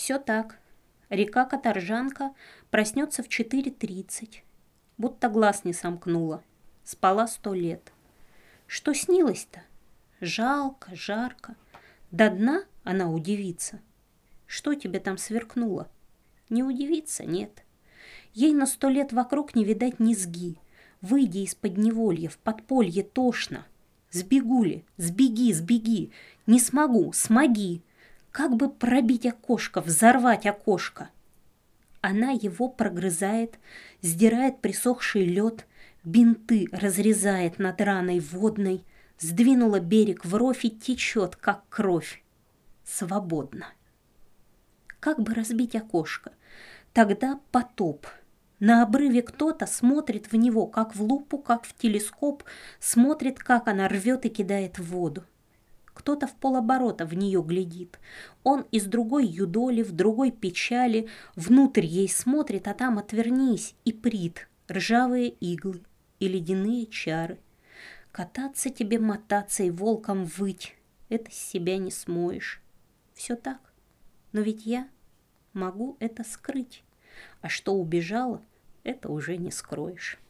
Все так. Река Каторжанка проснется в 4:30, будто глаз не сомкнула. Спала 100 лет. Что снилось-то? Жалко, жарко. До дна она удивится. Что тебе там сверкнуло? Не удивится, нет. Ей на 100 лет вокруг не видать низги. Выйди из подневолья, в подполье тошно. Сбегу ли? Сбеги, сбеги. Не смогу, смоги. Как бы пробить окошко, взорвать окошко? Она его прогрызает, сдирает присохший лед, бинты разрезает над раной водной, сдвинула берег вровь и течет, как кровь. Свободно. Как бы разбить окошко? Тогда потоп. На обрыве кто-то смотрит в него, как в лупу, как в телескоп, смотрит, как она рвет и кидает в воду. Кто-то в полоборота в нее глядит. Он из другой юдоли, в другой печали, внутрь ей смотрит, а там отвернись и прит, ржавые иглы и ледяные чары. Кататься тебе, мотаться и волком выть, это с себя не смоешь. Все так, но ведь я могу это скрыть. А что убежала, это уже не скроешь.